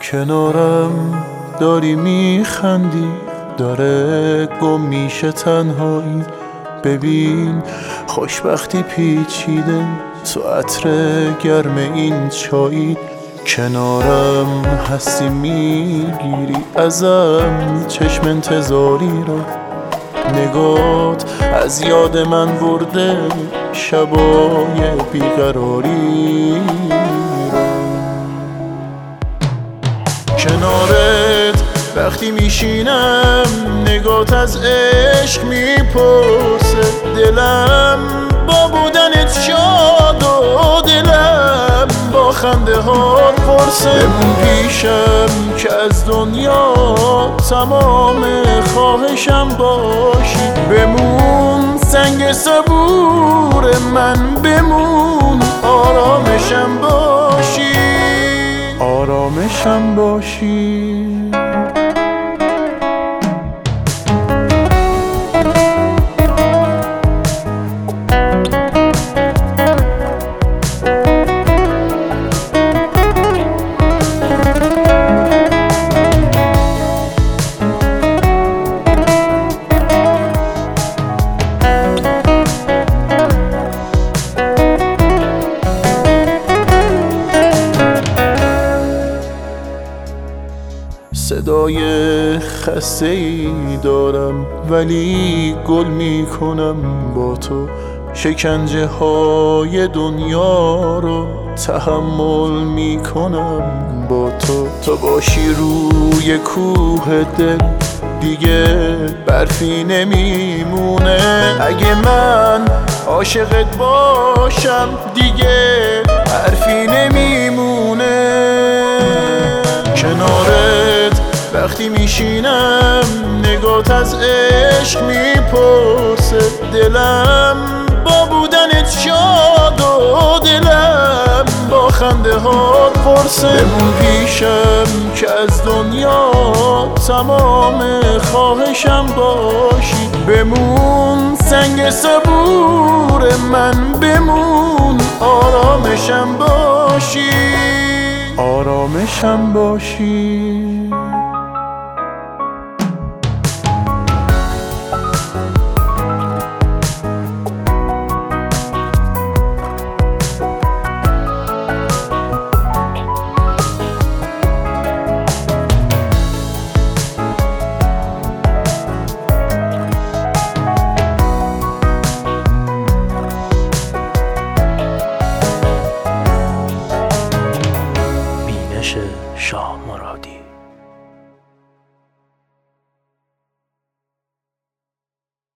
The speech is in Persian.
کنارم داری میخندی، داره گم میشه تنهایی. ببین خوشبختی پیچیده تو عطر گرم این چایی. کنارم هستی میگیری ازم چشم انتظاری رو. نگات از یاد من برده شبای بیقراری رو. کنارت وقتی میشینم نگات از عشق میپرسه. دلم با بودنت شاد و دلم با خنده ها پرسه. بمون پیشم که از دنیا تمام خواهشم باشی. بمون سنگ صبور من، بمون آرامشم باشی، آرامشم باشی. صدای خسته ای دارم ولی گل میکنم با تو. شکنجه های دنیا رو تحمل میکنم با تو. تو باشی روی کوه دل دیگه برفی نمیمونه. اگه من عاشقت باشم دیگه حرفی نمیمونه. کنارت وقتی میشینم نگات از عشق میپرسه. دلم با بودنت شاد و دلم با خنده ها پرسه. بمون پیشم که از دنیا تمام خواهشم باشی. بمون سنگ صبور من، بمون آرامشم باشی، آرامشم باشی. شاه مرادی.